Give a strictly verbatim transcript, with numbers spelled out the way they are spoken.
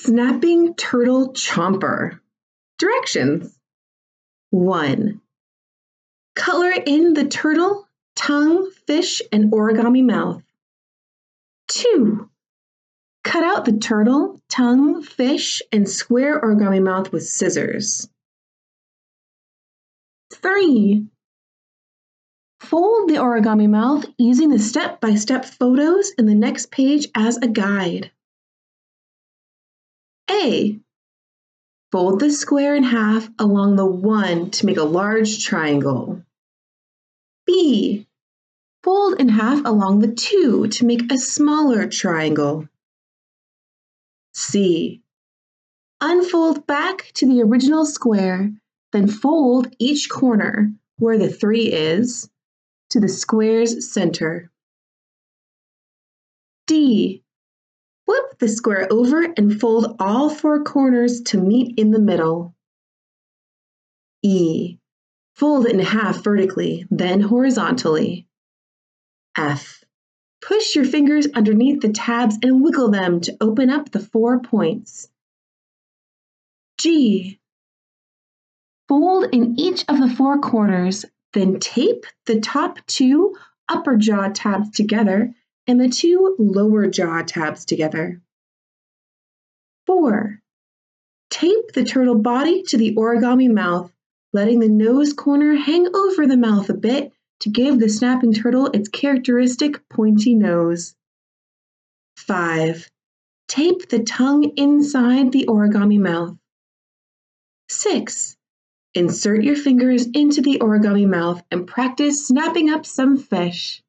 Snapping turtle chomper. Directions. one. Color in the turtle, tongue, fish, and origami mouth. two. Cut out the turtle, tongue, fish, and square origami mouth with scissors. three. Fold the origami mouth using the step-by-step photos in the next page as a guide. A. Fold the square in half along the one to make a large triangle. B. Fold in half along the two to make a smaller triangle. C. Unfold back to the original square, then fold each corner, where the three is, to the square's center. D. Flip the square over and fold all four corners to meet in the middle. E. Fold it in half vertically, then horizontally. F. Push your fingers underneath the tabs and wiggle them to open up the four points. G. Fold in each of the four corners, then tape the top two upper jaw tabs together and the two lower jaw tabs together. four. Tape the turtle body to the origami mouth, letting the nose corner hang over the mouth a bit to give the snapping turtle its characteristic pointy nose. five. Tape the tongue inside the origami mouth. six. Insert your fingers into the origami mouth and practice snapping up some fish.